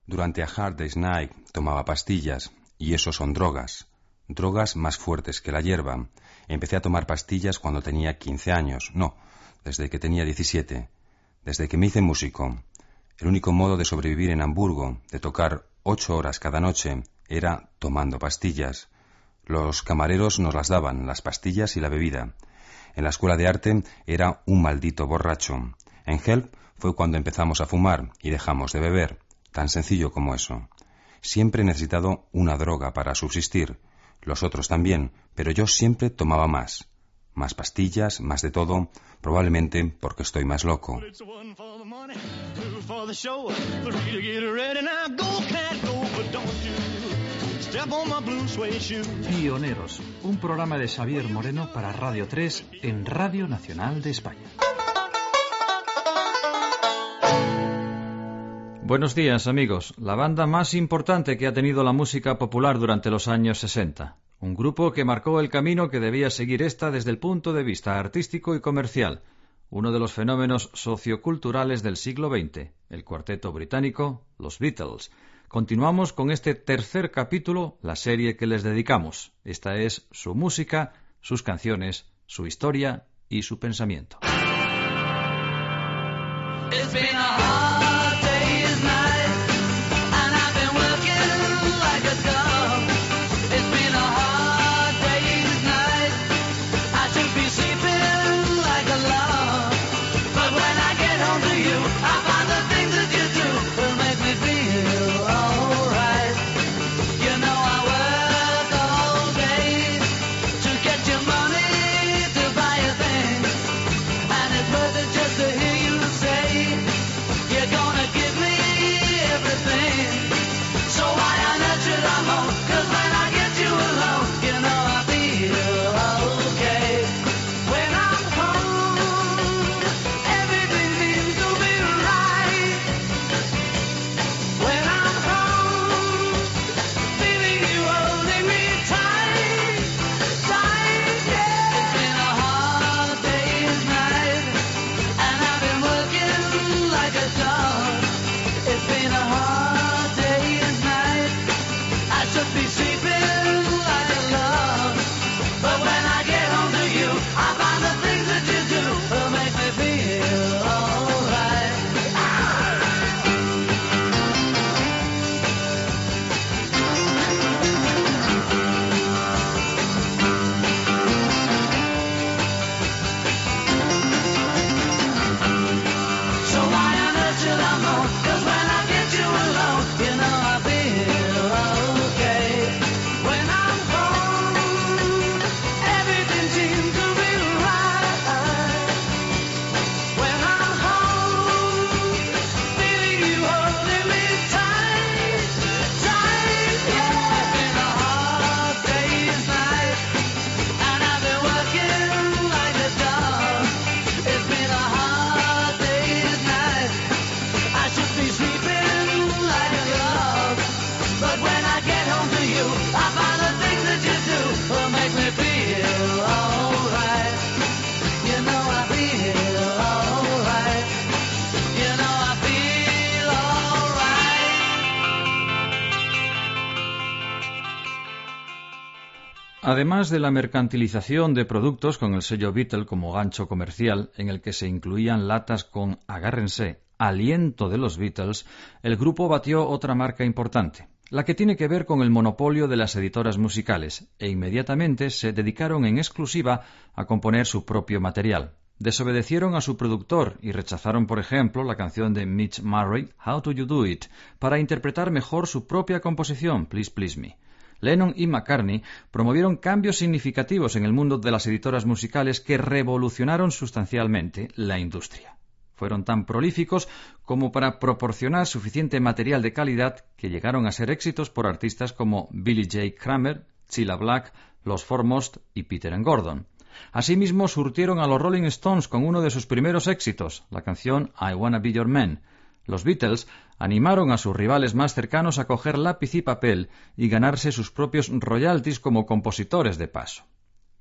Durante a Hard Day's Night tomaba pastillas, y eso son drogas. Drogas más fuertes que la hierba. Empecé a tomar pastillas cuando tenía 15 años. No, desde que tenía 17. Desde que me hice músico. El único modo de sobrevivir en Hamburgo, de tocar 8 horas cada noche, era tomando pastillas. Los camareros nos las daban, las pastillas y la bebida. En la escuela de arte era un maldito borracho. En Help fue cuando empezamos a fumar y dejamos de beber. Tan sencillo como eso. Siempre he necesitado una droga para subsistir. Los otros también, pero yo siempre tomaba más. Más pastillas, más de todo, probablemente porque estoy más loco. Pioneros, un programa de Xavier Moreno para Radio 3 en Radio Nacional de España. Buenos días, amigos. La banda más importante que ha tenido la música popular durante los años 60. Un grupo que marcó el camino que debía seguir esta desde el punto de vista artístico y comercial. Uno de los fenómenos socioculturales del siglo XX, el cuarteto británico, los Beatles. Continuamos con este tercer capítulo, la serie que les dedicamos. Esta es su música, sus canciones, su historia y su pensamiento. Además de la mercantilización de productos con el sello Beatle como gancho comercial, en el que se incluían latas con, agárrense, aliento de los Beatles, el grupo batió otra marca importante, la que tiene que ver con el monopolio de las editoras musicales, e inmediatamente se dedicaron en exclusiva a componer su propio material. Desobedecieron a su productor y rechazaron, por ejemplo, la canción de Mitch Murray, How Do You Do It, para interpretar mejor su propia composición, Please Please Me. Lennon y McCartney promovieron cambios significativos en el mundo de las editoras musicales que revolucionaron sustancialmente la industria. Fueron tan prolíficos como para proporcionar suficiente material de calidad que llegaron a ser éxitos por artistas como Billy J. Kramer, Cilla Black, Los Foremost y Peter and Gordon. Asimismo, surtieron a los Rolling Stones con uno de sus primeros éxitos, la canción I Wanna Be Your Man. Los Beatles animaron a sus rivales más cercanos a coger lápiz y papel y ganarse sus propios royalties como compositores de paso.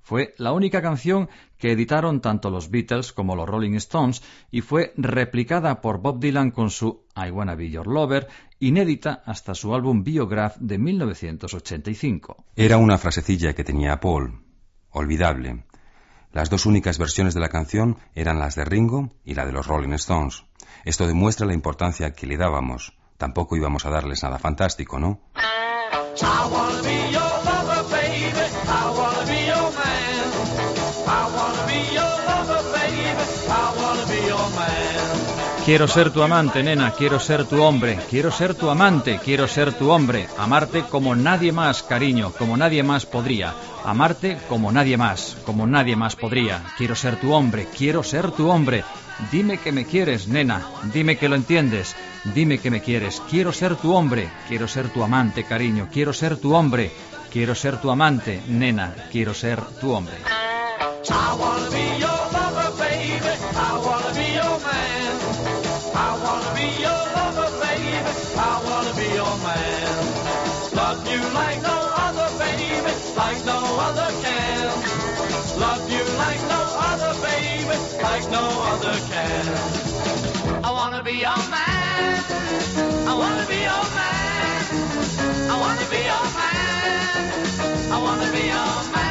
Fue la única canción que editaron tanto los Beatles como los Rolling Stones y fue replicada por Bob Dylan con su I Wanna Be Your Lover, inédita hasta su álbum Biograph de 1985. Era una frasecilla que tenía Paul. Olvidable. Las dos únicas versiones de la canción eran las de Ringo y la de los Rolling Stones. Esto demuestra la importancia que le dábamos. Tampoco íbamos a darles nada fantástico, ¿no? I wanna be your lover, baby. I wanna be your man. I wanna be your lover, baby. I wanna be your man. Quiero ser tu amante, nena, quiero ser tu hombre, quiero ser tu amante, quiero ser tu hombre, amarte como nadie más, cariño, como nadie más podría, amarte como nadie más podría, quiero ser tu hombre, quiero ser tu hombre, dime que me quieres, nena, dime que lo entiendes, dime que me quieres, quiero ser tu hombre, quiero ser tu amante, cariño, quiero ser tu hombre, quiero ser tu amante, nena, quiero ser tu hombre. I wanna be your lover, baby. I wanna be your man. I wanna be your lover, baby. I wanna be your man. Love you like no other, baby, like no other can. Love you like no other, baby, like no other can. I wanna be your man. I wanna be your man. I wanna be your man. I wanna be your man.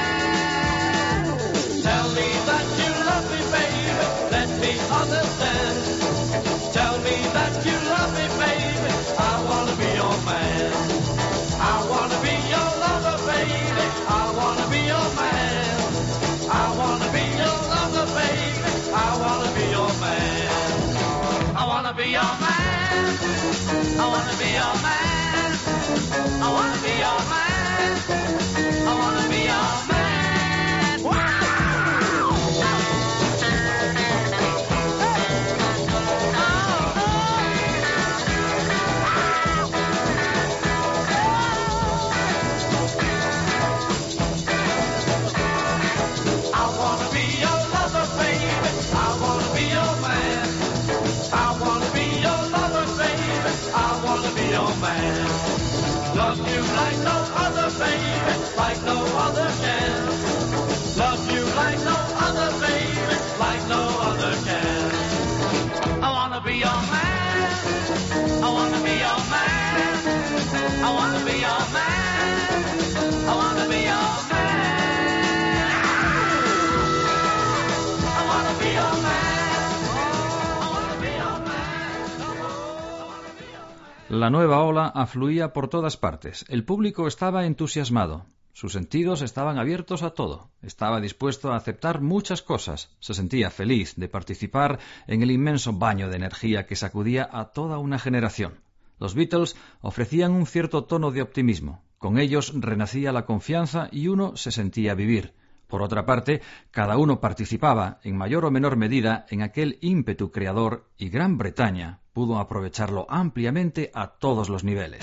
Tell me that you love me, baby. Let me understand. Tell me that you love me, baby. I wanna be your man. I wanna be your lover, baby. I wanna be your man. I wanna be your lover, baby. I wanna be your man. I wanna be your man. I wanna be your man. I wanna be your man. I wanna be your man. Love you like no other, baby, like no other can. Love you like no other, baby, like no other can. I wanna be your man. I wanna be your man. I wanna be your man. I wanna be your man. I wanna be your man. I wanna be your man. La nueva ola afluía por todas partes. El público estaba entusiasmado. Sus sentidos estaban abiertos a todo. Estaba dispuesto a aceptar muchas cosas. Se sentía feliz de participar en el inmenso baño de energía que sacudía a toda una generación. Los Beatles ofrecían un cierto tono de optimismo. Con ellos renacía la confianza y uno se sentía vivir. Por otra parte, cada uno participaba, en mayor o menor medida, en aquel ímpetu creador y Gran Bretaña pudo aprovecharlo ampliamente a todos los niveles.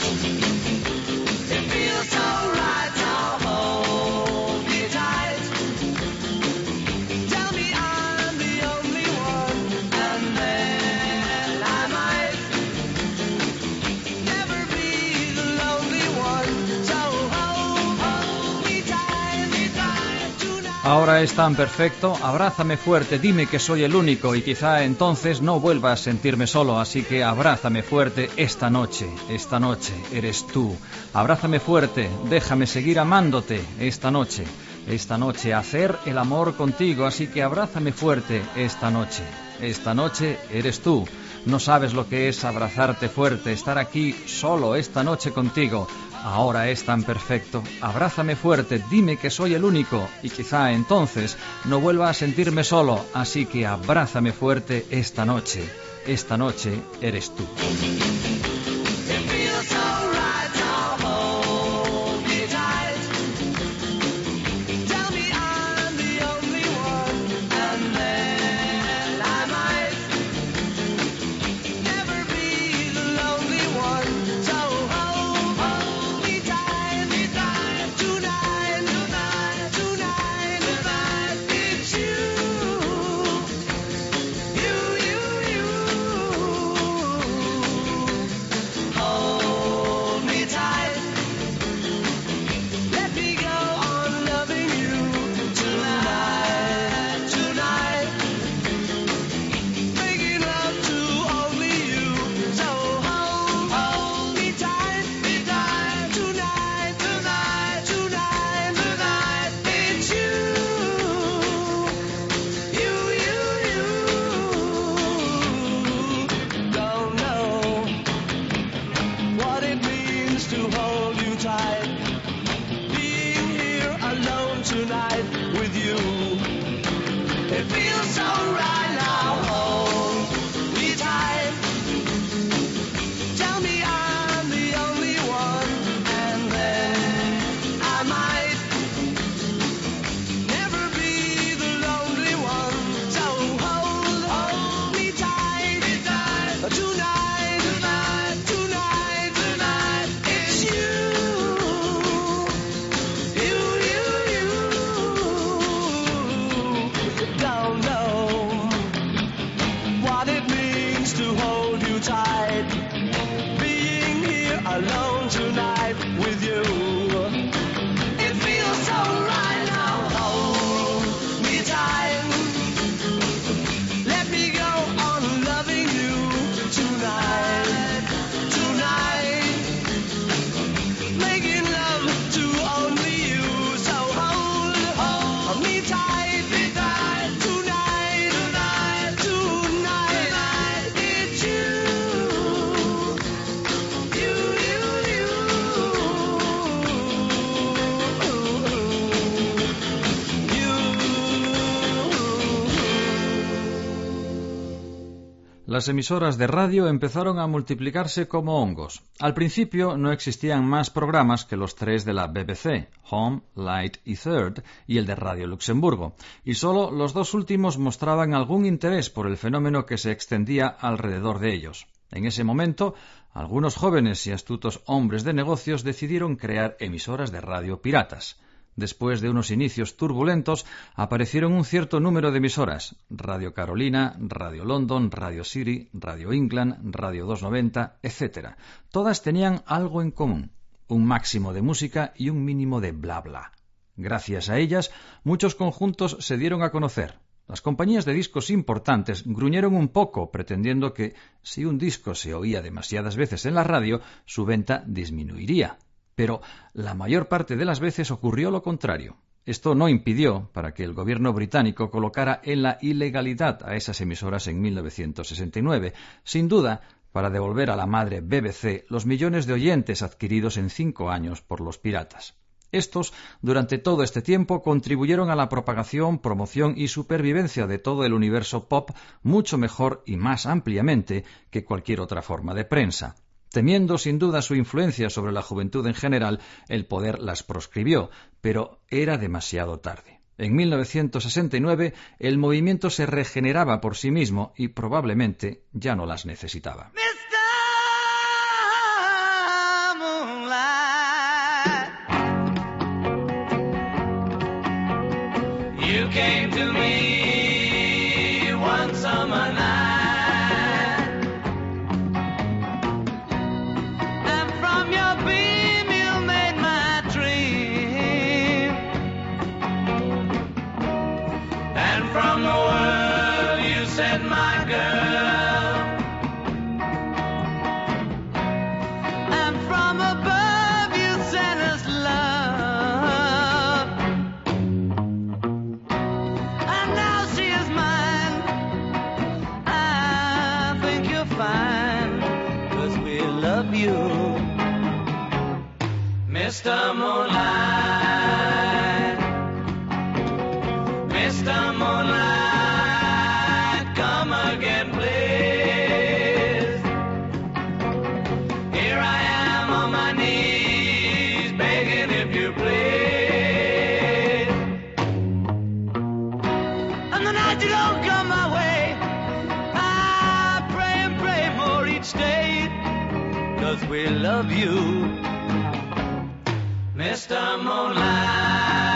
Ahora es tan perfecto, abrázame fuerte, dime que soy el único y quizá entonces no vuelva a sentirme solo, así que abrázame fuerte esta noche eres tú. Abrázame fuerte, déjame seguir amándote esta noche hacer el amor contigo, así que abrázame fuerte esta noche eres tú. No sabes lo que es abrazarte fuerte, estar aquí solo esta noche contigo. Ahora es tan perfecto, abrázame fuerte, dime que soy el único y quizá entonces no vuelva a sentirme solo, así que abrázame fuerte esta noche eres tú. Las emisoras de radio empezaron a multiplicarse como hongos. Al principio no existían más programas que los 3 de la BBC, Home, Light y Third, y el de Radio Luxemburgo, y solo los 2 últimos mostraban algún interés por el fenómeno que se extendía alrededor de ellos. En ese momento, algunos jóvenes y astutos hombres de negocios decidieron crear emisoras de radio piratas. Después de unos inicios turbulentos, aparecieron un cierto número de emisoras: Radio Carolina, Radio London, Radio City, Radio England, Radio 290, etc. Todas tenían algo en común: un máximo de música y un mínimo de bla bla. Gracias a ellas, muchos conjuntos se dieron a conocer. Las compañías de discos importantes gruñeron un poco, pretendiendo que, si un disco se oía demasiadas veces en la radio, su venta disminuiría. Pero la mayor parte de las veces ocurrió lo contrario. Esto no impidió para que el gobierno británico colocara en la ilegalidad a esas emisoras en 1969, sin duda para devolver a la madre BBC los millones de oyentes adquiridos en 5 años por los piratas. Estos, durante todo este tiempo, contribuyeron a la propagación, promoción y supervivencia de todo el universo pop mucho mejor y más ampliamente que cualquier otra forma de prensa. Temiendo sin duda su influencia sobre la juventud en general, el poder las proscribió, pero era demasiado tarde. En 1969 el movimiento se regeneraba por sí mismo y probablemente ya no las necesitaba. Mr. Moonlight, Mr. Moonlight, come again, please. Here I am on my knees, begging if you please. And the night you don't come my way, I pray and pray more each day, 'cause we love you, Mr. Moonlight.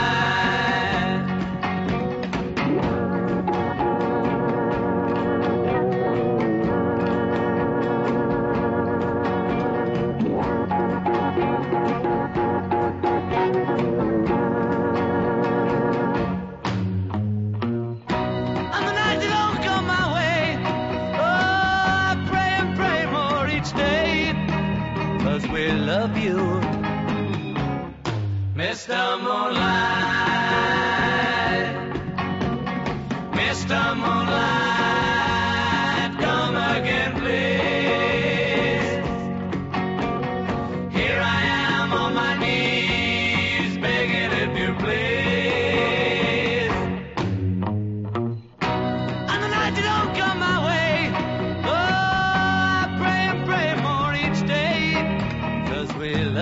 On the night you don't come my way, oh, I pray and pray more each day, 'cause we love you, Mr. Moonlight, Mr. Moonlight, come again, please. Here I am on my knees, begging if you please.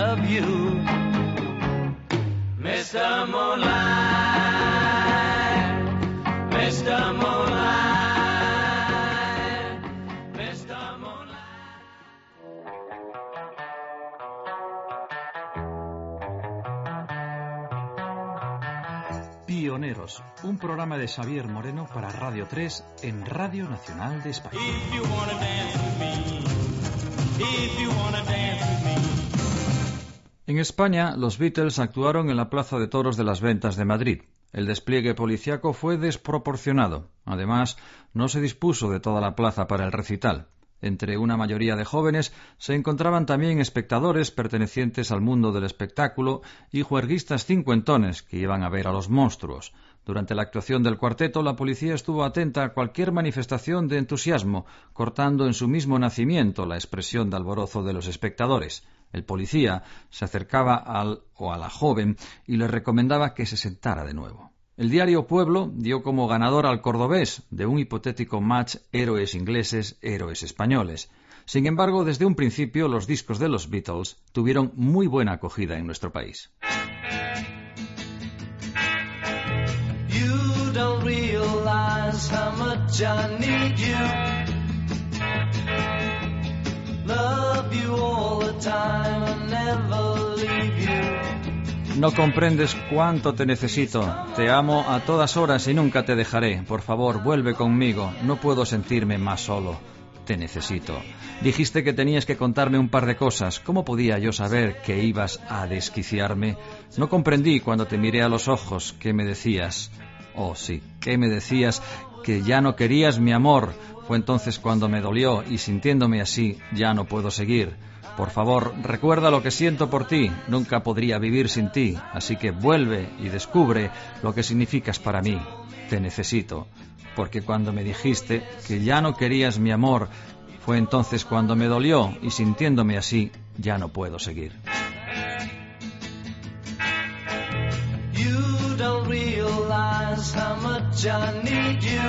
of you. Mr. Moonlight, Mr. Moonlight, Mr. Moonlight. Pioneros, un programa de Xavier Moreno para Radio 3 en Radio Nacional de España. If you wanna dance with me, if you wanna dance with me. En España, los Beatles actuaron en la Plaza de Toros de las Ventas de Madrid. El despliegue policiaco fue desproporcionado. Además, no se dispuso de toda la plaza para el recital. Entre una mayoría de jóvenes se encontraban también espectadores pertenecientes al mundo del espectáculo y juerguistas cincuentones que iban a ver a los monstruos. Durante la actuación del cuarteto, la policía estuvo atenta a cualquier manifestación de entusiasmo, cortando en su mismo nacimiento la expresión de alborozo de los espectadores. El policía se acercaba al o a la joven y le recomendaba que se sentara de nuevo. El diario Pueblo dio como ganador al cordobés de un hipotético match héroes ingleses, héroes españoles. Sin embargo, desde un principio los discos de los Beatles tuvieron muy buena acogida en nuestro país. You don't realize how much I need you. Love you all the time and never leave you. No comprendes cuánto te necesito. Te amo a todas horas y nunca te dejaré. Por favor, vuelve conmigo. No puedo sentirme más solo. Te necesito. Dijiste que tenías que contarme un par de cosas. ¿Cómo podía yo saber que ibas a desquiciarme? No comprendí cuando te miré a los ojos. ¿Qué me decías? Oh, sí, ¿qué me decías? Que ya no querías mi amor. Fue entonces cuando me dolió y sintiéndome así ya no puedo seguir. Por favor, recuerda lo que siento por ti. Nunca podría vivir sin ti. Así que vuelve y descubre lo que significas para mí. Te necesito. Porque cuando me dijiste que ya no querías mi amor, fue entonces cuando me dolió y sintiéndome así ya no puedo seguir. You don't realize how much I need you.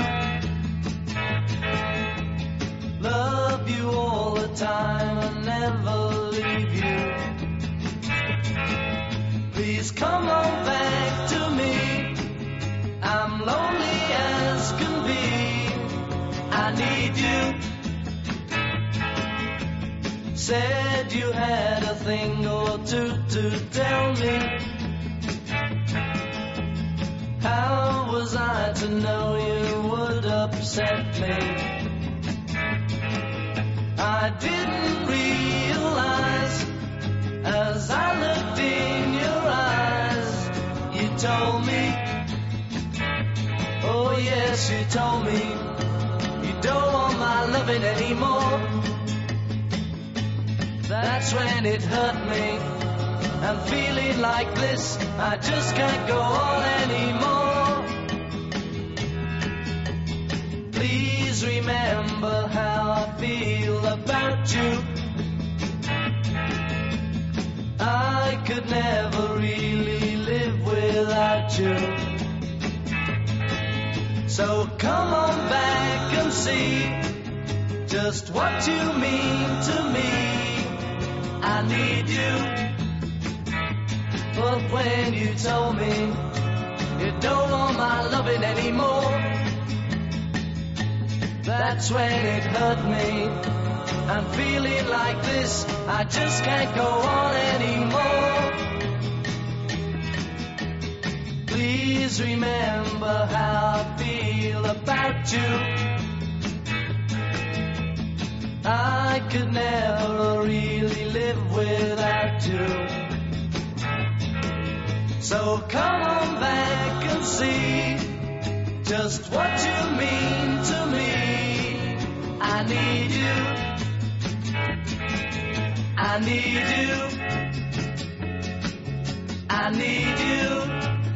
Love you all the time and never leave you. Please come on back to me. I'm lonely as can be. I need you. Said you had a thing or two to tell me. How was I to know you would upset me? I didn't realize as I looked in your eyes. You told me, oh yes, you told me, you don't want my loving anymore. That's when it hurt me. I'm feeling like this, I just can't go on anymore. Please remember how I feel about you. I could never really live without you. So come on back and see just what you mean to me. I need you. But when you told me you don't want my loving anymore, that's when it hurt me. I'm feeling like this, I just can't go on anymore. Please remember how I feel about you. I could never really live without you. So come on back and see just what you mean to me. I need you. I need you. I need you.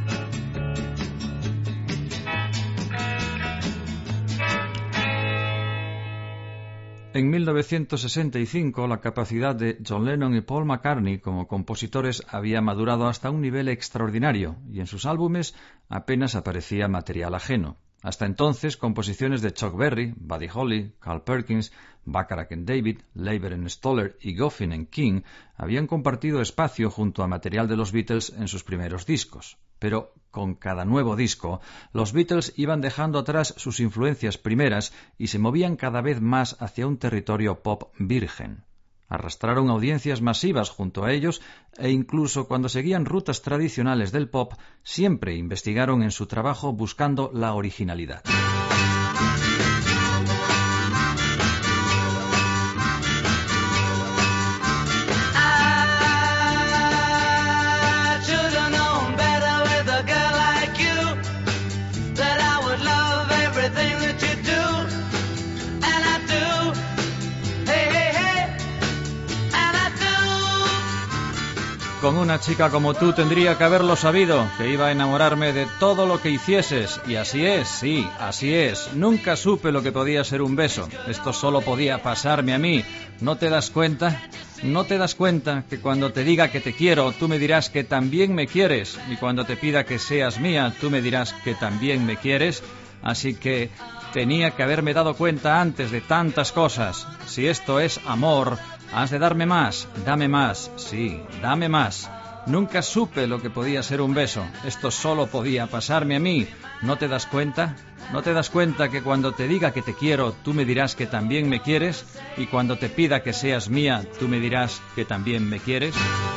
En 1965, la capacidad de John Lennon y Paul McCartney como compositores había madurado hasta un nivel extraordinario y en sus álbumes apenas aparecía material ajeno. Hasta entonces, composiciones de Chuck Berry, Buddy Holly, Carl Perkins, Bacharach and David, Leiber and Stoller y Goffin and King habían compartido espacio junto a material de los Beatles en sus primeros discos. Pero con cada nuevo disco, los Beatles iban dejando atrás sus influencias primeras y se movían cada vez más hacia un territorio pop virgen. Arrastraron audiencias masivas junto a ellos e incluso cuando seguían rutas tradicionales del pop, siempre investigaron en su trabajo buscando la originalidad. Con una chica como tú tendría que haberlo sabido, que iba a enamorarme de todo lo que hicieses. Y así es, sí, así es. Nunca supe lo que podía ser un beso. Esto solo podía pasarme a mí. ¿No te das cuenta? ¿No te das cuenta que cuando te diga que te quiero, tú me dirás que también me quieres? Y cuando te pida que seas mía, tú me dirás que también me quieres. Así que tenía que haberme dado cuenta antes de tantas cosas. Si esto es amor, has de darme más, dame más, sí, dame más. Nunca supe lo que podía ser un beso. Esto solo podía pasarme a mí. ¿No te das cuenta? ¿No te das cuenta que cuando te diga que te quiero, tú me dirás que también me quieres? Y cuando te pida que seas mía, tú me dirás que también me quieres.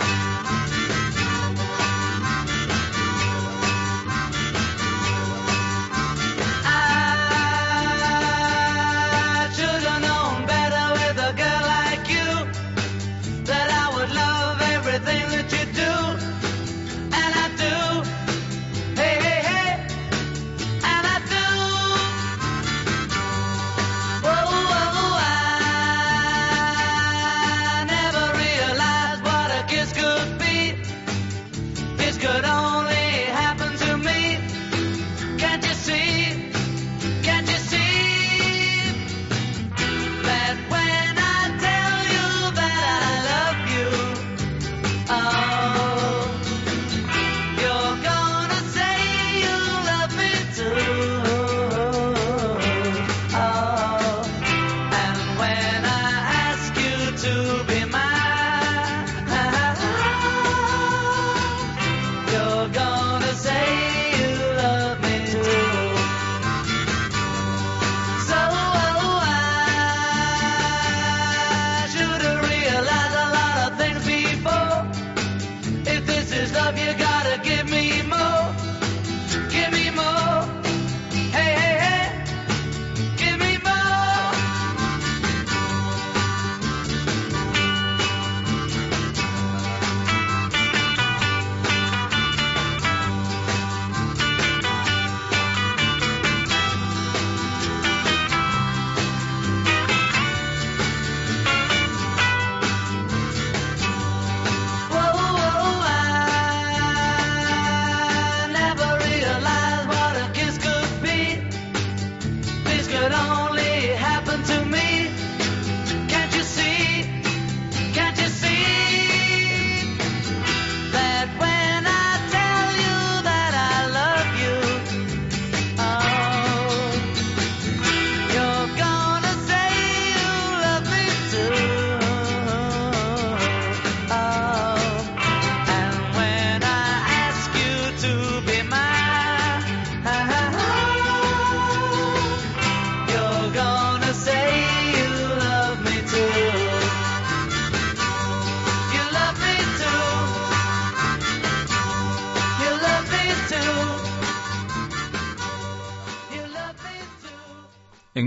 En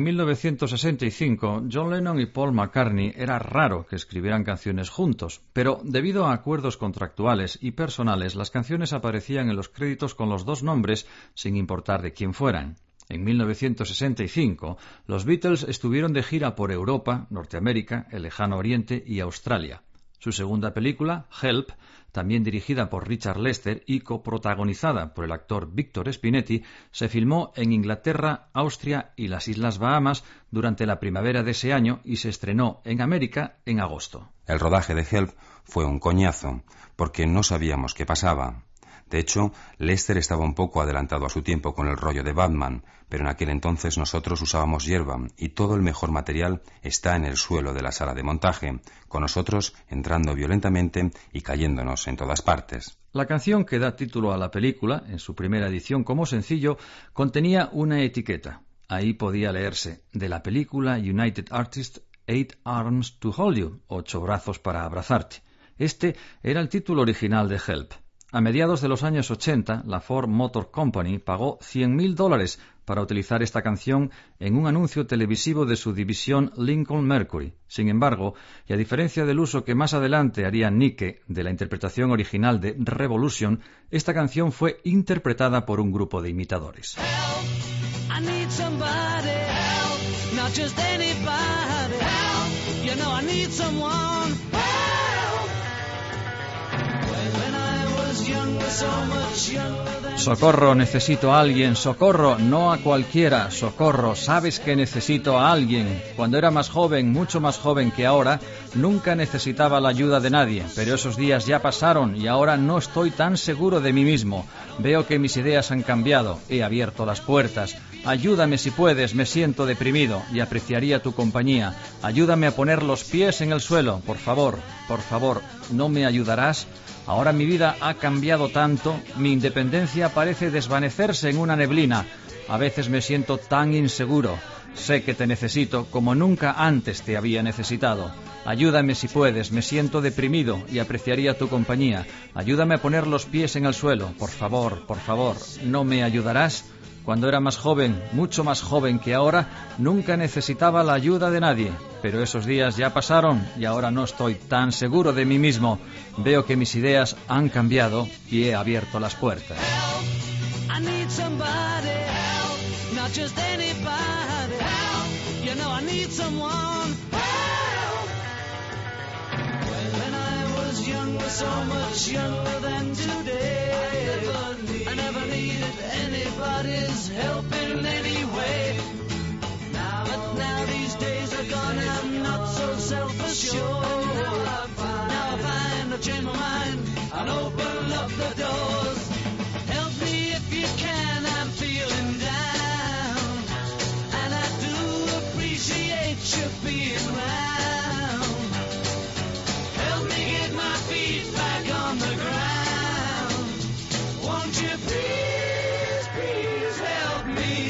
1965, John Lennon y Paul McCartney era raro que escribieran canciones juntos, pero debido a acuerdos contractuales y personales, las canciones aparecían en los créditos con los dos nombres sin importar de quién fueran. En 1965, los Beatles estuvieron de gira por Europa, Norteamérica, el Lejano Oriente y Australia. Su segunda película, Help, también dirigida por Richard Lester y coprotagonizada por el actor Víctor Spinetti, se filmó en Inglaterra, Austria y las Islas Bahamas durante la primavera de ese año y se estrenó en América en agosto. El rodaje de Help fue un coñazo, porque no sabíamos qué pasaba. De hecho, Lester estaba un poco adelantado a su tiempo con el rollo de Batman, pero en aquel entonces nosotros usábamos hierba y todo el mejor material está en el suelo de la sala de montaje, con nosotros entrando violentamente y cayéndonos en todas partes. La canción que da título a la película, en su primera edición como sencillo, contenía una etiqueta. Ahí podía leerse, de la película United Artists, 8 Arms to Hold You, 8 brazos para abrazarte. Este era el título original de Help. A mediados de los años 80, la Ford Motor Company pagó $100,000 para utilizar esta canción en un anuncio televisivo de su división Lincoln Mercury. Sin embargo, y a diferencia del uso que más adelante haría Nicke de la interpretación original de Revolution, esta canción fue interpretada por un grupo de imitadores. Help, I need somebody, help, not just anybody, help, you know I need someone, help. When I was younger, so much younger than... Socorro, necesito a alguien, socorro, no a cualquiera, socorro, sabes que necesito a alguien. Cuando era más joven, mucho más joven que ahora, nunca necesitaba la ayuda de nadie, pero esos días ya pasaron y ahora no estoy tan seguro de mí mismo. Veo que mis ideas han cambiado, he abierto las puertas. Ayúdame si puedes, me siento deprimido y apreciaría tu compañía. Ayúdame a poner los pies en el suelo, por favor, ¿no me ayudarás? Ahora mi vida ha cambiado tanto, mi independencia parece desvanecerse en una neblina. A veces me siento tan inseguro. Sé que te necesito como nunca antes te había necesitado. Ayúdame si puedes, me siento deprimido y apreciaría tu compañía. Ayúdame a poner los pies en el suelo, por favor, ¿no me ayudarás? Cuando era más joven, mucho más joven que ahora, nunca necesitaba la ayuda de nadie. Pero esos días ya pasaron y ahora no estoy tan seguro de mí mismo. Veo que mis ideas han cambiado y he abierto las puertas. Help, I need somebody, help, not just anybody, help, you know I need someone, help. When I was younger, so much younger than today, I never needed anybody's help in any way. But now these days are gone, I'm not so self-assured. Now I find I've changed my mind, I'll open up the doors. Help me if you can, I'm feeling down, and I do appreciate you being around. Help me get my feet back on the ground. Won't you please, please help me?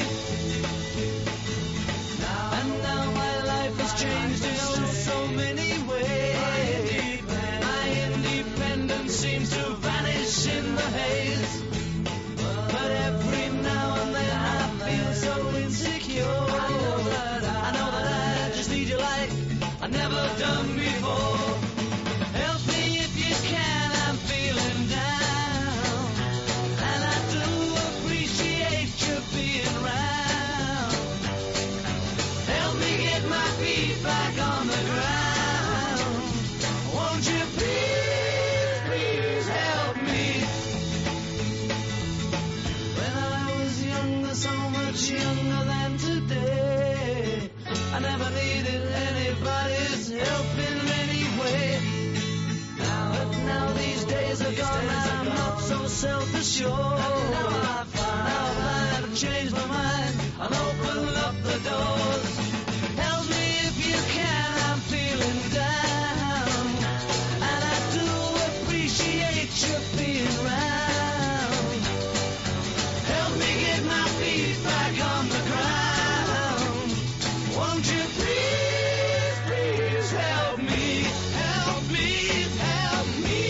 Now my life has changed in so many ways. My independence seems to vanish in the haze. But every now and then I feel so insecure. I know that I just need you like I've never done before. Help me if you can, I'm feeling down, and I do appreciate you being around. Help me get my feet back on the ground. Won't you please, please help me? When I was younger, so much younger than today, I never needed anybody's help in any way. But now these days are gone, I'm not so self-assured. Now I find I've changed my mind, I'll open up the doors. Help me if you can, I'm feeling down, and I do appreciate you being around. Help me get my feet back on the ground. Won't you please, please help me, help me, help me.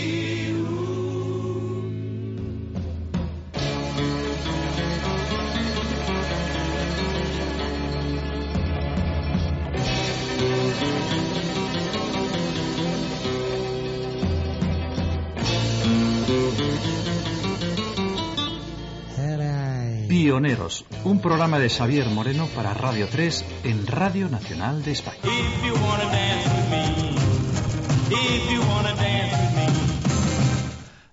Pioneros, un programa de Xavier Moreno para Radio 3 en Radio Nacional de España. If you wanna dance with me, if you wanna dance with me.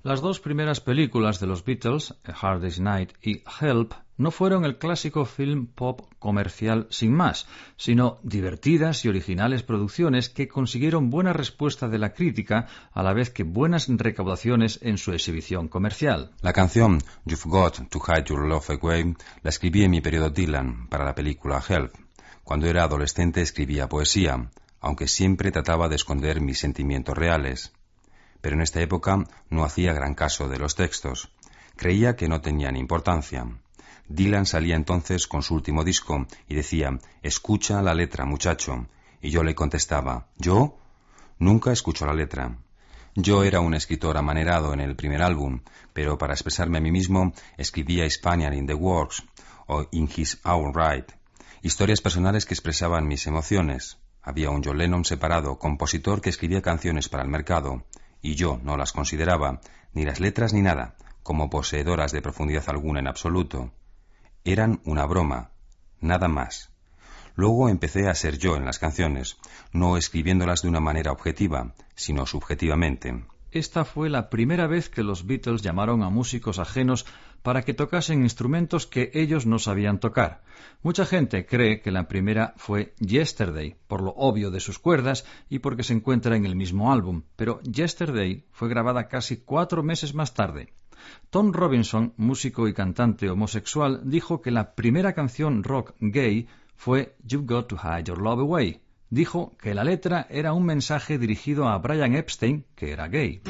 Las dos primeras películas de los Beatles, A Hard Day's Night y Help, no fueron el clásico film pop comercial sin más, sino divertidas y originales producciones que consiguieron buena respuesta de la crítica a la vez que buenas recaudaciones en su exhibición comercial. La canción You've Got to Hide Your Love Away la escribí en mi periodo Dylan para la película Help. Cuando era adolescente escribía poesía, aunque siempre trataba de esconder mis sentimientos reales. Pero en esta época no hacía gran caso de los textos. Creía que no tenían importancia. Dylan salía entonces con su último disco y decía, «Escucha la letra, muchacho». Y yo le contestaba, «¿Yo? Nunca escucho la letra». Yo era un escritor amanerado en el primer álbum, pero para expresarme a mí mismo escribía Spaniard in the Works o In His Own Right, historias personales que expresaban mis emociones. Había un John Lennon separado, compositor que escribía canciones para el mercado, y yo no las consideraba, ni las letras ni nada, como poseedoras de profundidad alguna en absoluto. Eran una broma, nada más. Luego empecé a ser yo en las canciones, no escribiéndolas de una manera objetiva, sino subjetivamente. Esta fue la primera vez que los Beatles llamaron a músicos ajenos para que tocasen instrumentos que ellos no sabían tocar. Mucha gente cree que la primera fue Yesterday, por lo obvio de sus cuerdas y porque se encuentra en el mismo álbum, pero Yesterday fue grabada casi 4 meses más tarde. Tom Robinson, músico y cantante homosexual, dijo que la primera canción rock gay fue You've Got to Hide Your Love Away. Dijo que la letra era un mensaje dirigido a Brian Epstein, que era gay.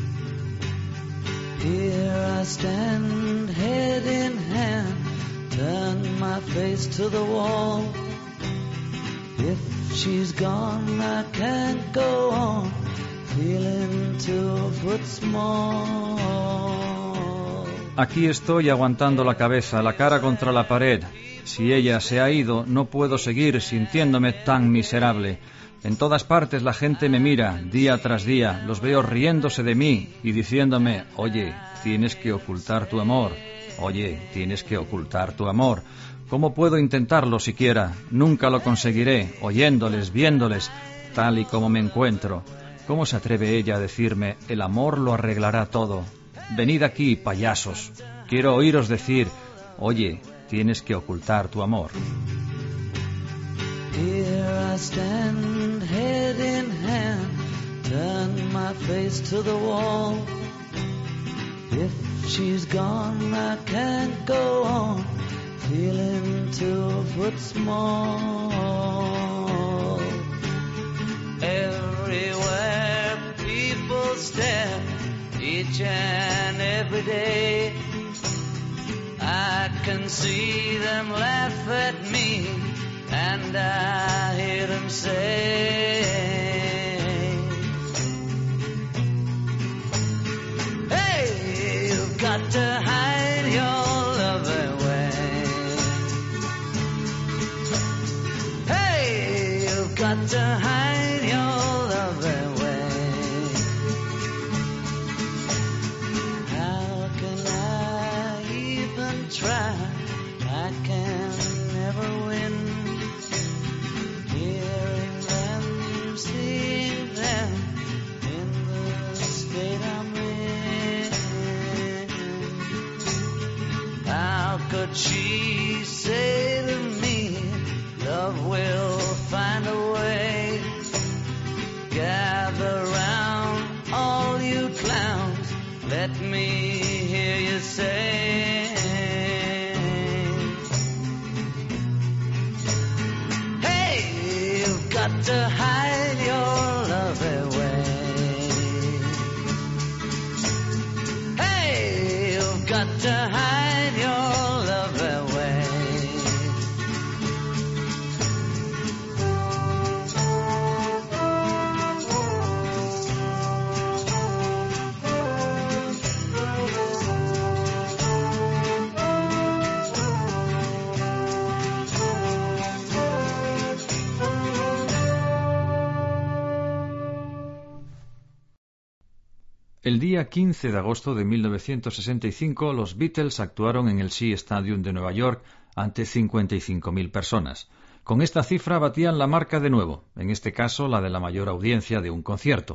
Here I stand, head in hand, turn my face to the wall. If she's gone, I can't go on, feeling 2 foot small. Aquí estoy aguantando la cabeza, la cara contra la pared. Si ella se ha ido, no puedo seguir sintiéndome tan miserable. En todas partes la gente me mira, día tras día, los veo riéndose de mí y diciéndome, oye, tienes que ocultar tu amor, oye, tienes que ocultar tu amor. ¿Cómo puedo intentarlo siquiera? Nunca lo conseguiré, oyéndoles, viéndoles, tal y como me encuentro. ¿Cómo se atreve ella a decirme, el amor lo arreglará todo? Venid aquí, payasos. Quiero oíros decir, oye, tienes que ocultar tu amor. Here I stand, head in hand, turn my face to the wall. If she's gone, I can't go on, feeling 2 foot small. Everywhere people stare, each and every day. I can see them laugh at me, and I hear them say, hey, you've got to hide your love away. Hey, you've got to hide your love away. How can I even try? I can never win. Hearing them, seeing them in the state I'm in. How could she say to me, love will find a way? Gather round, all you clowns, let me hear you say, hey, you've got to hide your love away. Hey, you've got to hide your love away. El día 15 de agosto de 1965, los Beatles actuaron en el Shea Stadium de Nueva York ante 55.000 personas. Con esta cifra batían la marca de nuevo, en este caso la de la mayor audiencia de un concierto.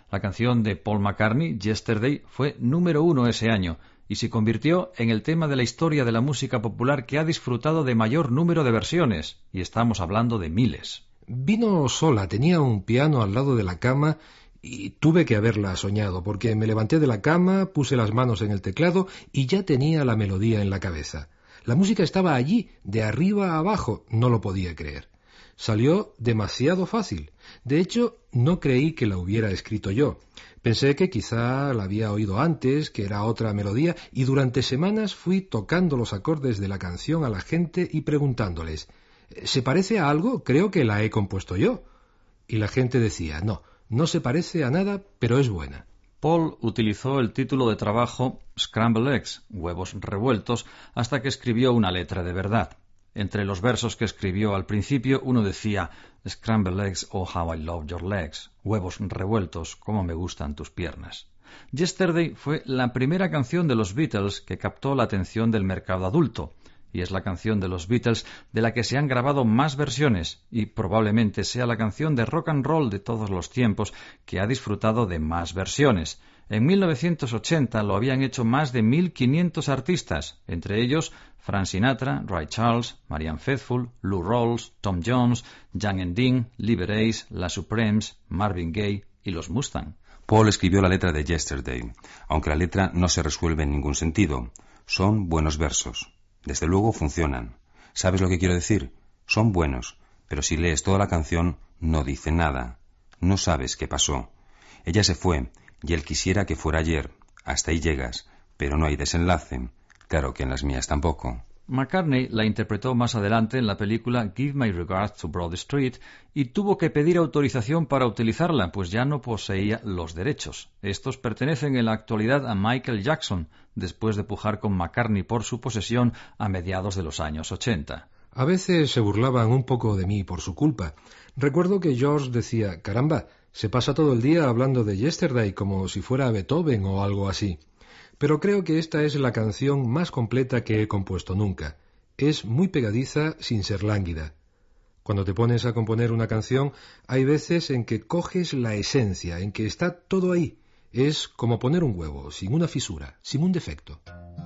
La canción de Paul McCartney, Yesterday, fue número 1 ese año y se convirtió en el tema de la historia de la música popular que ha disfrutado de mayor número de versiones, y estamos hablando de miles. Vino sola, tenía un piano al lado de la cama y tuve que haberla soñado, porque me levanté de la cama, puse las manos en el teclado y ya tenía la melodía en la cabeza. La música estaba allí, de arriba a abajo, no lo podía creer. Salió demasiado fácil. De hecho, no creí que la hubiera escrito yo. Pensé que quizá la había oído antes, que era otra melodía, y durante semanas fui tocando los acordes de la canción a la gente y preguntándoles: ¿se parece a algo? Creo que la he compuesto yo. Y la gente decía: no se parece a nada, pero es buena. Paul utilizó el título de trabajo Scrambled Eggs, huevos revueltos, hasta que escribió una letra de verdad. Entre los versos que escribió al principio, uno decía: Scrambled eggs, oh how I love your legs. Huevos revueltos, cómo me gustan tus piernas. Yesterday fue la primera canción de los Beatles que captó la atención del mercado adulto, y es la canción de los Beatles de la que se han grabado más versiones, y probablemente sea la canción de rock and roll de todos los tiempos que ha disfrutado de más versiones. En 1980 lo habían hecho más de 1.500 artistas, entre ellos Frank Sinatra, Ray Charles, Marianne Faithfull, Lou Rawls, Tom Jones, Jan and Dean, Liberace, La Supremes, Marvin Gaye y los Mustang. Paul escribió la letra de Yesterday, aunque la letra no se resuelve en ningún sentido. Son buenos versos. Desde luego funcionan. ¿Sabes lo que quiero decir? Son buenos, pero si lees toda la canción no dice nada. No sabes qué pasó. Ella se fue, y él quisiera que fuera ayer. Hasta ahí llegas, pero no hay desenlace. Claro que en las mías tampoco. McCartney la interpretó más adelante en la película Give My Regards to Broad Street y tuvo que pedir autorización para utilizarla, pues ya no poseía los derechos. Estos pertenecen en la actualidad a Michael Jackson, después de pujar con McCartney por su posesión a mediados de los años 80. A veces se burlaban un poco de mí por su culpa. Recuerdo que George decía: caramba, se pasa todo el día hablando de Yesterday como si fuera Beethoven o algo así. Pero creo que esta es la canción más completa que he compuesto nunca. Es muy pegadiza sin ser lánguida. Cuando te pones a componer una canción, hay veces en que coges la esencia, en que está todo ahí. Es como poner un huevo, sin una fisura, sin un defecto.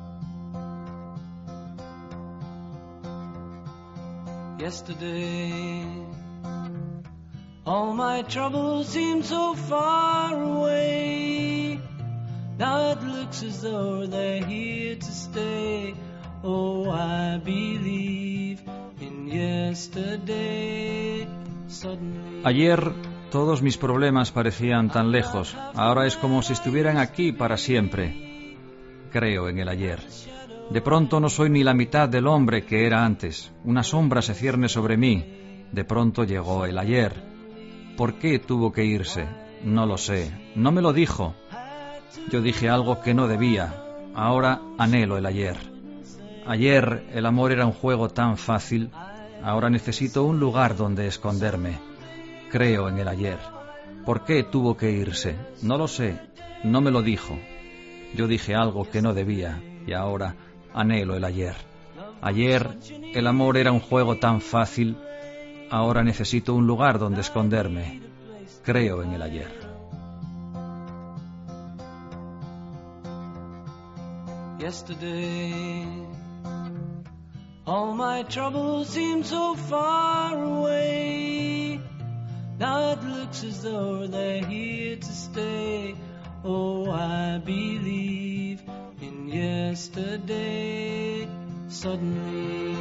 Yesterday, all my troubles seem so far away. Now it looks as though they're here to stay. Oh, I believe in yesterday. Suddenly... Ayer todos mis problemas parecían tan lejos. Ahora es como si estuvieran aquí para siempre. Creo en el ayer. De pronto no soy ni la mitad del hombre que era antes. Una sombra se cierne sobre mí. De pronto llegó el ayer. ¿Por qué tuvo que irse? No lo sé. No me lo dijo. Yo dije algo que no debía. Ahora anhelo el ayer. Ayer el amor era un juego tan fácil. Ahora necesito un lugar donde esconderme. Creo en el ayer. ¿Por qué tuvo que irse? No lo sé. No me lo dijo. Yo dije algo que no debía. Y ahora anhelo el ayer. Ayer el amor era un juego tan fácil. Ahora necesito un lugar donde esconderme. Creo en el ayer. Yesterday, all my troubles seem so far away. Now it looks as though they're here to stay. Oh, I believe in yesterday. Suddenly,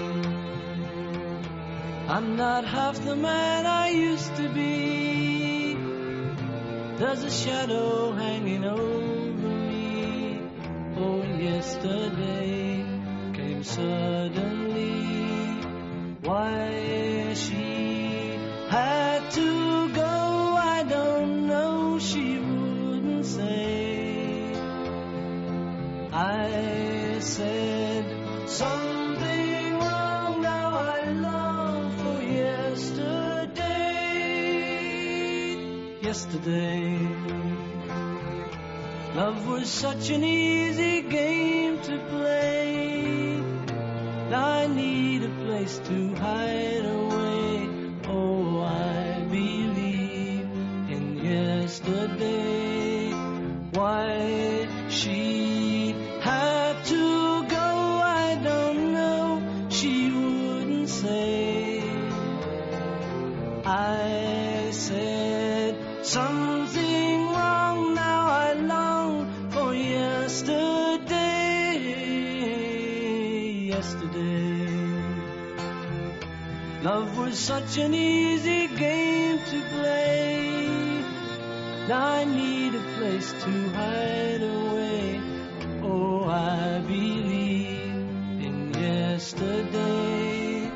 I'm not half the man I used to be. There's a shadow hanging over me. Oh, yesterday came suddenly. Why she had to go, I don't know, she wouldn't say. I said something wrong, now I long for yesterday. Yesterday, love was such an easy game to play. Now I need a place to hide away. Oh, I believe in yesterday. why she had to go, I don't know. She wouldn't say. I said something wrong, now I long for yesterday. Love was such an easy game to play. Now I need a place to hide away. Oh, I believe in yesterday.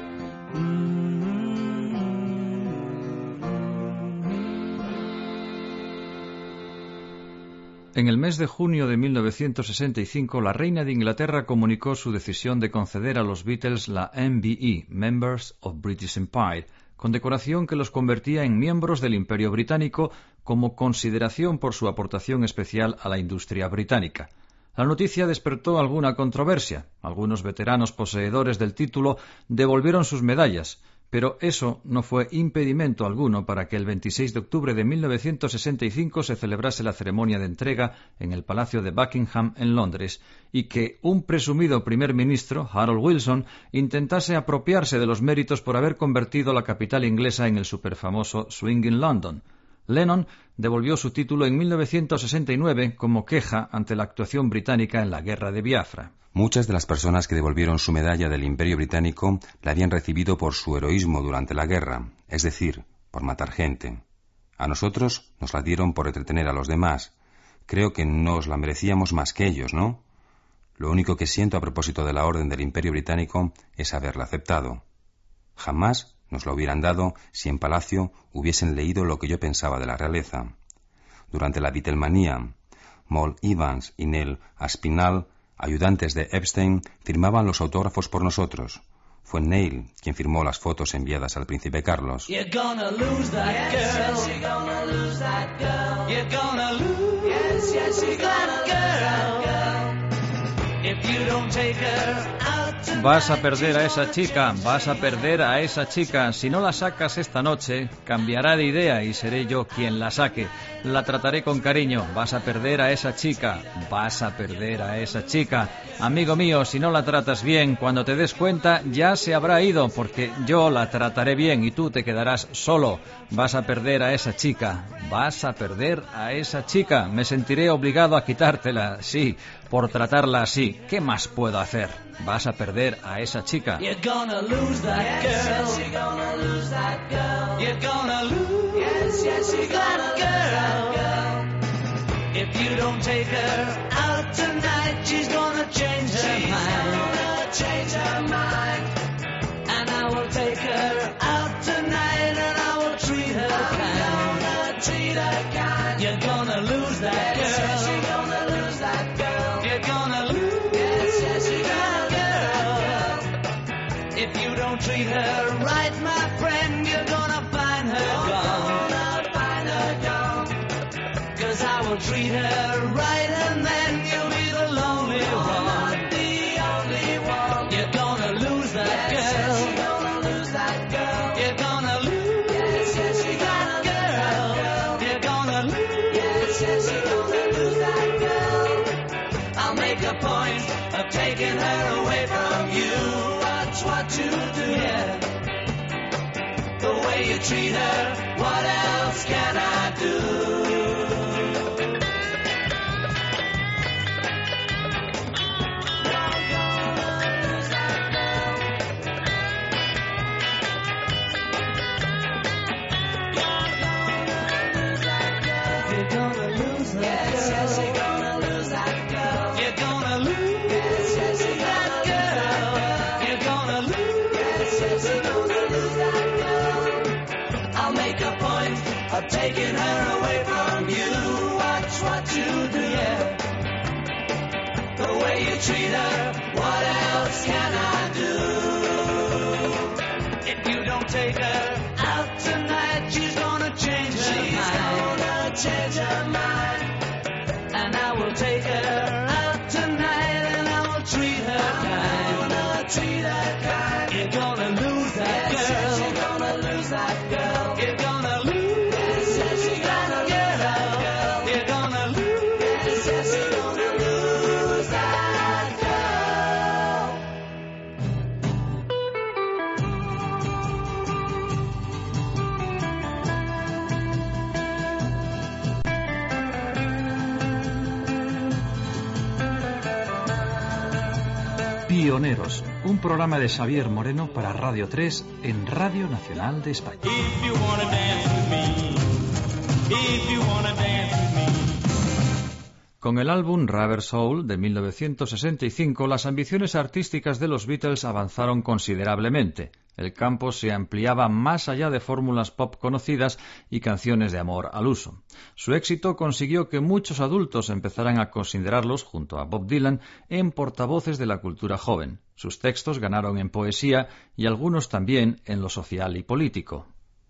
En el mes de junio de 1965, la reina de Inglaterra comunicó su decisión de conceder a los Beatles la MBE, Members of British Empire, condecoración que los convertía en miembros del Imperio Británico como consideración por su aportación especial a la industria británica. La noticia despertó alguna controversia. Algunos veteranos poseedores del título devolvieron sus medallas, pero eso no fue impedimento alguno para que el 26 de octubre de 1965 se celebrase la ceremonia de entrega en el Palacio de Buckingham en Londres y que un presumido primer ministro, Harold Wilson, intentase apropiarse de los méritos por haber convertido la capital inglesa en el superfamoso Swinging London. Lennon devolvió su título en 1969 como queja ante la actuación británica en la guerra de Biafra. Muchas de las personas que devolvieron su medalla del Imperio Británico la habían recibido por su heroísmo durante la guerra, es decir, por matar gente. A nosotros nos la dieron por entretener a los demás. Creo que nos la merecíamos más que ellos, ¿no? Lo único que siento a propósito de la Orden del Imperio Británico es haberla aceptado. Jamás nos la hubieran dado si en Palacio hubiesen leído lo que yo pensaba de la realeza. Durante la Beatlemanía, Moll Evans y Neil Aspinall, ayudantes de Epstein, firmaban los autógrafos por nosotros. Fue Neil quien firmó las fotos enviadas al príncipe Carlos. You're gonna lose that girl. Yes, you're gonna lose that girl. You're gonna lose. Yes, you're gonna lose that girl. If you don't take her out tonight. Vas a perder a esa chica, vas a perder a esa chica. Si no la sacas esta noche, cambiará de idea y seré yo quien la saque. La trataré con cariño. Vas a perder a esa chica, vas a perder a esa chica. Amigo mío, si no la tratas bien, cuando te des cuenta ya se habrá ido, porque yo la trataré bien y tú te quedarás solo. Vas a perder a esa chica, vas a perder a esa chica. Me sentiré obligado a quitártela, sí, por tratarla así. ¿Qué más puedo hacer? Vas a perder a esa chica. You're gonna lose that girl. Yes, you're gonna lose that girl. You're gonna lose. Yes, you're gonna lose that girl. If you don't take her out tonight, she's gonna change her mind. Gonna change her mind. And I will take her out tonight, and I will treat her kind. Gonna treat her kind. You're gonna lose that girl. Yes, you're gonna lose that girl. You're gonna lose. Yes, you're gonna girl. If you don't treat her right, my friend, you're gonna find her gone. Gonna find her gone. 'Cause I will treat her right, and then you'll be the lonely one. Not the only one. You're gonna lose that girl. Yes, you're gonna lose that girl. You're gonna lose. Yes, you're gonna girl. You're gonna lose. Yes, you're gonna lose that girl. I'll make a point of taking her away from you. Watch what you do, yeah. The way you treat her, what else can I do? Of taking her away from you. Watch what you do, yeah. The way you treat her, what else can I do? If you don't take her out tonight, she's gonna change her mind. She's gonna change her mind. And I will take her out tonight, and I will treat her kind. I'm gonna treat her kind. You're gonna lose that girl. Yes, you're gonna lose that girl. You're gonna lose. Yes, you're gonna get her. You're gonna lose. Yes, lose that girl. Pioneros, un programa de Xavier Moreno para Radio 3 en Radio Nacional de España. If you wanna dance with me, if you wanna dance with me. Con el álbum Rubber Soul de 1965, las ambiciones artísticas de los Beatles avanzaron considerablemente. El campo se ampliaba más allá de fórmulas pop conocidas y canciones de amor al uso. Su éxito consiguió que muchos adultos empezaran a considerarlos, junto a Bob Dylan, en portavoces de la cultura joven. Sus textos ganaron en poesía y algunos también en lo social y político.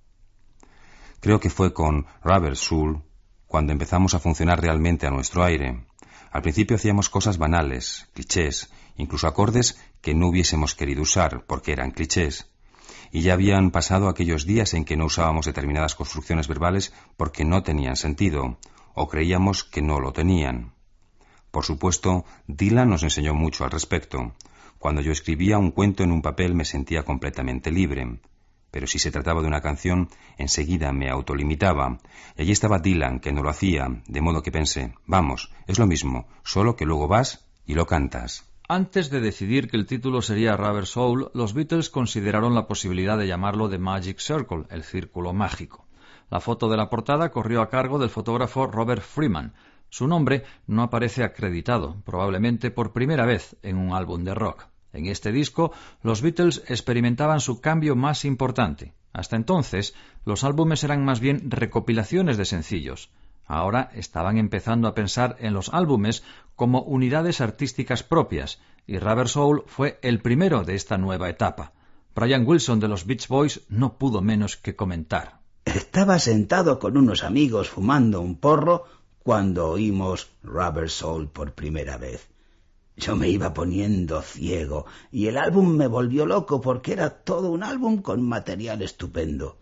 Creo que fue con Rubber Soul cuando empezamos a funcionar realmente a nuestro aire. Al principio hacíamos cosas banales, clichés, incluso acordes que no hubiésemos querido usar porque eran clichés. Y ya habían pasado aquellos días en que no usábamos determinadas construcciones verbales porque no tenían sentido, o creíamos que no lo tenían. Por supuesto, Dylan nos enseñó mucho al respecto. Cuando yo escribía un cuento en un papel me sentía completamente libre. Pero si se trataba de una canción, enseguida me autolimitaba. Y allí estaba Dylan, que no lo hacía, de modo que pensé, vamos, es lo mismo, solo que luego vas y lo cantas. Antes de decidir que el título sería Rubber Soul, los Beatles consideraron la posibilidad de llamarlo The Magic Circle, el círculo mágico. La foto de la portada corrió a cargo del fotógrafo Robert Freeman. Su nombre no aparece acreditado, probablemente por primera vez en un álbum de rock. En este disco, los Beatles experimentaban su cambio más importante. Hasta entonces, los álbumes eran más bien recopilaciones de sencillos. Ahora estaban empezando a pensar en los álbumes como unidades artísticas propias, y Rubber Soul fue el primero de esta nueva etapa. Brian Wilson de los Beach Boys no pudo menos que comentar. Estaba sentado con unos amigos fumando un porro cuando oímos Rubber Soul por primera vez. Yo me iba poniendo ciego y el álbum me volvió loco porque era todo un álbum con material estupendo.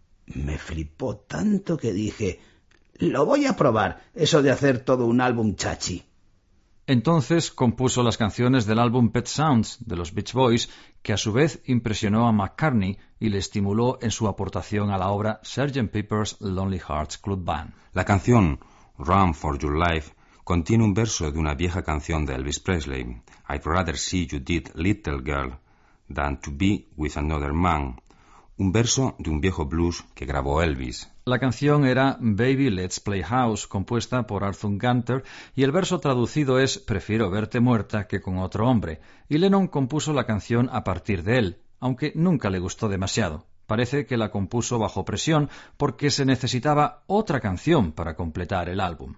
Me flipó tanto que dije, lo voy a probar, eso de hacer todo un álbum chachi. Entonces compuso las canciones del álbum Pet Sounds de los Beach Boys, que a su vez impresionó a McCartney y le estimuló en su aportación a la obra Sgt. Pepper's Lonely Hearts Club Band. La canción Run for Your Life contiene un verso de una vieja canción de Elvis Presley, I'd rather see you dead, little girl, than to be with another man. Un verso de un viejo blues que grabó Elvis. La canción era Baby Let's Play House, compuesta por Arthur Gunter, y el verso traducido es Prefiero verte muerta que con otro hombre, y Lennon compuso la canción a partir de él, aunque nunca le gustó demasiado. Parece que la compuso bajo presión porque se necesitaba otra canción para completar el álbum.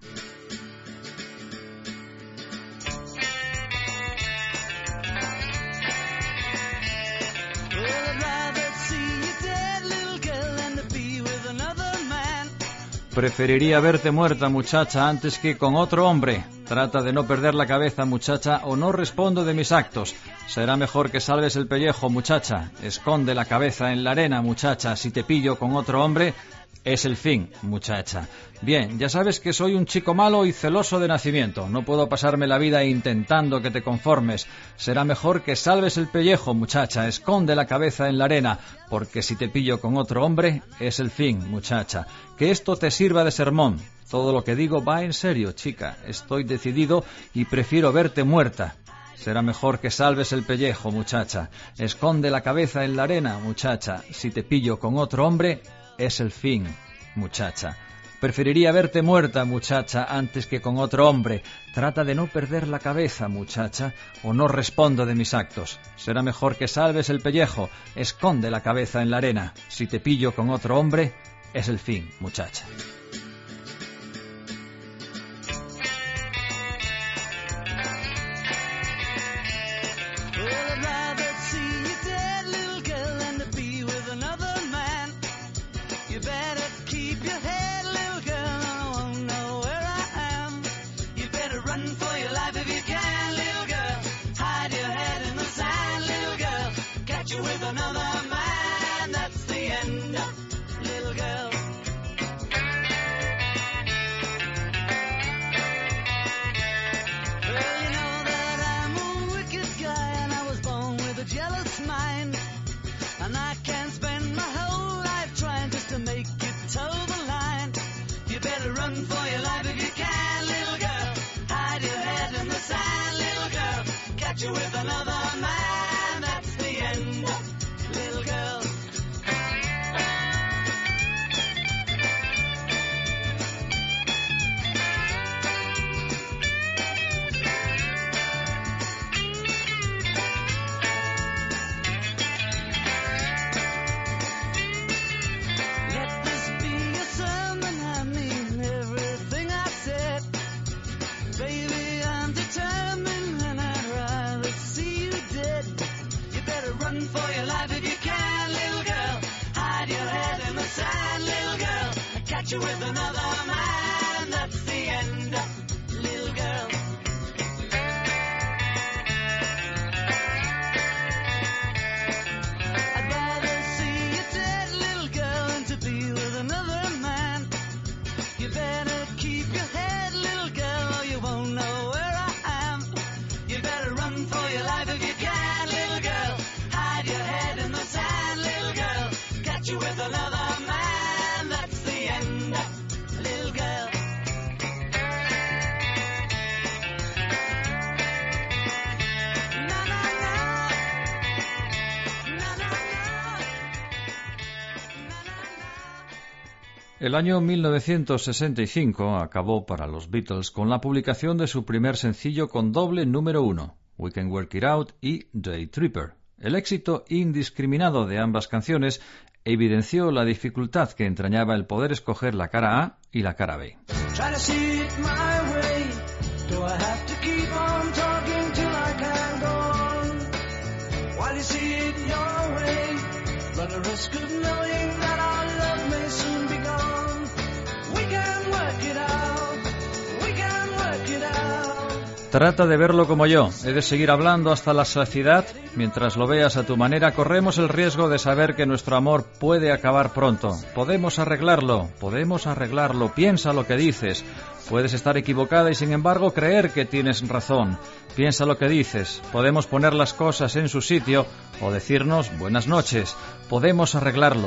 Preferiría verte muerta, muchacha, antes que con otro hombre. Trata de no perder la cabeza, muchacha, o no respondo de mis actos. Será mejor que salves el pellejo, muchacha. Esconde la cabeza en la arena, muchacha. Si te pillo con otro hombre, es el fin, muchacha. Bien, ya sabes que soy un chico malo y celoso de nacimiento. No puedo pasarme la vida intentando que te conformes. Será mejor que salves el pellejo, muchacha. Esconde la cabeza en la arena, porque si te pillo con otro hombre, es el fin, muchacha. Que esto te sirva de sermón. Todo lo que digo va en serio, chica. Estoy decidido y prefiero verte muerta. Será mejor que salves el pellejo, muchacha. Esconde la cabeza en la arena, muchacha. Si te pillo con otro hombre, es el fin, muchacha. Preferiría verte muerta, muchacha, antes que con otro hombre. Trata de no perder la cabeza, muchacha, o no respondo de mis actos. Será mejor que salves el pellejo. Esconde la cabeza en la arena. Si te pillo con otro hombre, es el fin, muchacha. catch you with another man, that's the end, little girl. Let this be a sermon, I mean everything I said. Baby, I'm determined and I'd rather see you dead. You better run for your life if you can, little girl. Hide your head in the sand, little girl. I catch you with another man, that's the end, little girl. I'd rather see you dead, little girl, than to be with another man. You better keep your head, little girl, or you won't know where I am. You better run for your life if you can, little girl. Hide your head in the sand, little girl. Catch you with another man, that's the end, little girl. Na na na, na na na, na na na. El año 1965 acabó para los Beatles con la publicación de su primer sencillo con doble número 1, We Can Work It Out y Day Tripper. El éxito indiscriminado de ambas canciones evidenció la dificultad que entrañaba el poder escoger la cara A y la cara B. Try to see it my way. Do I have to keep on talking till I can go on? While you see it your way, run the risk of knowing that our love may soon be gone. We can work it out. We can work it out. Trata de verlo como yo. He de seguir hablando hasta la saciedad. Mientras lo veas a tu manera, corremos el riesgo de saber que nuestro amor puede acabar pronto. Podemos arreglarlo. Piensa lo que dices. Puedes estar equivocada y sin embargo creer que tienes razón. Piensa lo que dices. Podemos poner las cosas en su sitio o decirnos buenas noches. Podemos arreglarlo.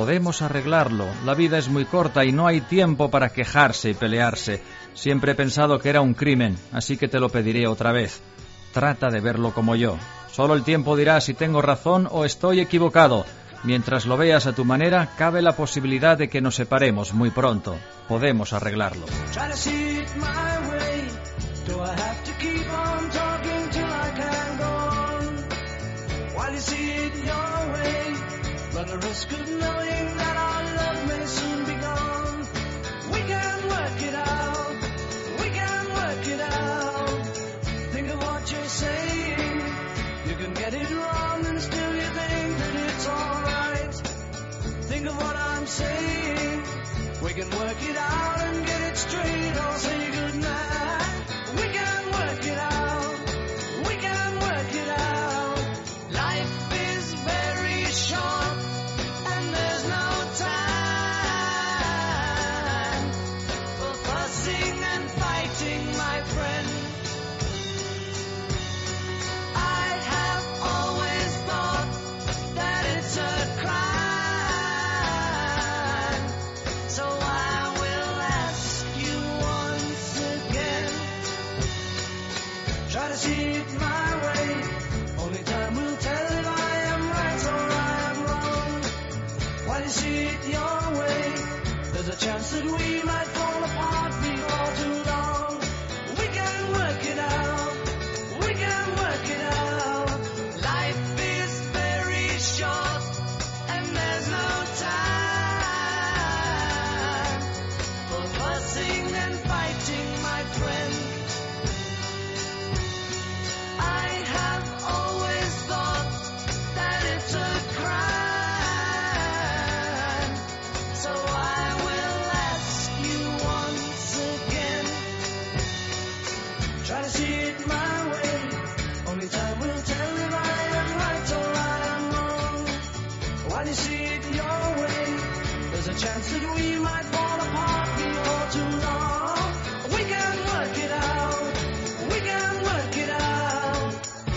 La vida es muy corta y no hay tiempo para quejarse y pelearse. Siempre he pensado que era un crimen, así que te lo pediré otra vez. Trata de verlo como yo. Solo el tiempo dirá si tengo razón o estoy equivocado. Mientras lo veas a tu manera, cabe la posibilidad de que nos separemos muy pronto. Podemos arreglarlo. Try to see it my way. Do I have to keep on talking till I can go on? While you see it your way, run the risk of knowing that our love may soon be gone. We can work it out. We can work it out. Think of what you're saying. You can get it wrong and still you think that it's alright. Think of what I'm saying. We can work it out and get it straight or say goodnight. We can work it out. We can work it out. Life is very short and there's no time for fussing and fighting, my friend. I have always thought that it's a crime, so I will ask you once again. Try to see it my way. Only time will tell if I am right or I am wrong. While you see it your way, there's a chance that we might fall apart before too long. We can work it out. We can work it out. Life is very short and there's no time for fussing and fighting, my friend. I have always thought that it's a crime, so I will ask you once again. Try to see it my way. Only time will tell if I am right or I am wrong. While you see it your way, there's a chance that we might fall apart before too long. We can work it out. We can work it out.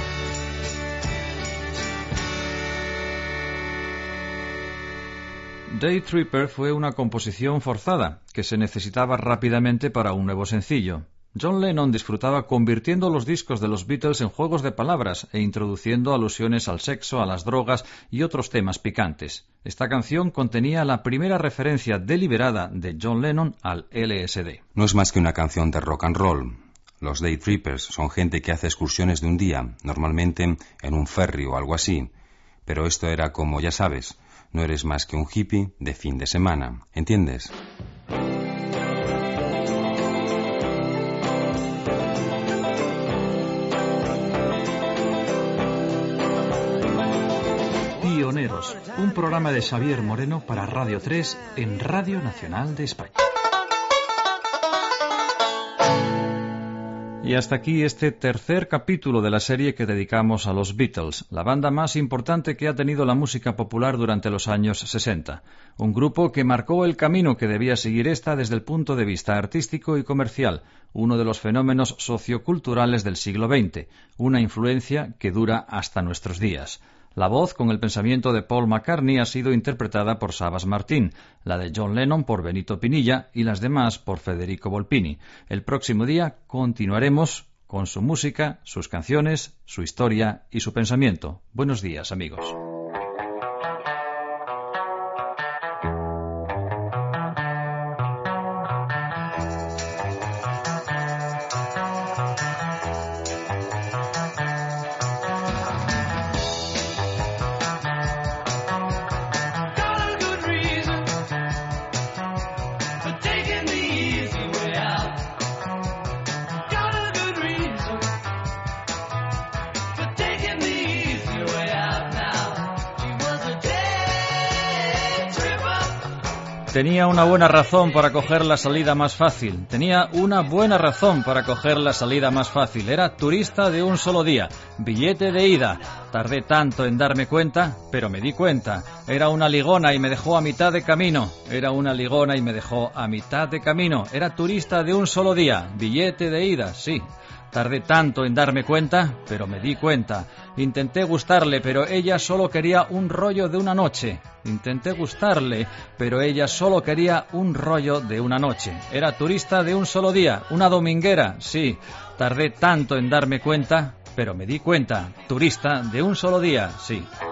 Day Tripper fue una composición forzada que se necesitaba rápidamente para un nuevo sencillo. John Lennon disfrutaba convirtiendo los discos de los Beatles en juegos de palabras e introduciendo alusiones al sexo, a las drogas y otros temas picantes. Esta canción contenía la primera referencia deliberada de John Lennon al LSD. No es más que una canción de rock and roll. Los Day Trippers son gente que hace excursiones de un día, normalmente en un ferry o algo así. Pero esto era como, ya sabes, no eres más que un hippie de fin de semana. ¿Entiendes? Pioneros, un programa de Xavier Moreno para Radio 3 en Radio Nacional de España. Y hasta aquí este tercer capítulo de la serie que dedicamos a los Beatles, la banda más importante que ha tenido la música popular durante los años 60. Un grupo que marcó el camino que debía seguir esta desde el punto de vista artístico y comercial, uno de los fenómenos socioculturales del siglo XX, una influencia que dura hasta nuestros días. La voz con el pensamiento de Paul McCartney ha sido interpretada por Sabas Martín, la de John Lennon por Benito Pinilla y las demás por Federico Volpini. El próximo día continuaremos con su música, sus canciones, su historia y su pensamiento. Buenos días, amigos. Tenía una buena razón para coger la salida más fácil. Era turista de un solo día. Billete de ida. Tardé tanto en darme cuenta, pero me di cuenta. Era una ligona y me dejó a mitad de camino. Era turista de un solo día. Billete de ida, sí. Tardé tanto en darme cuenta, pero me di cuenta. Intenté gustarle, pero ella solo quería un rollo de una noche. Era turista de un solo día, una dominguera, sí. Tardé tanto en darme cuenta, pero me di cuenta. Turista de un solo día, sí.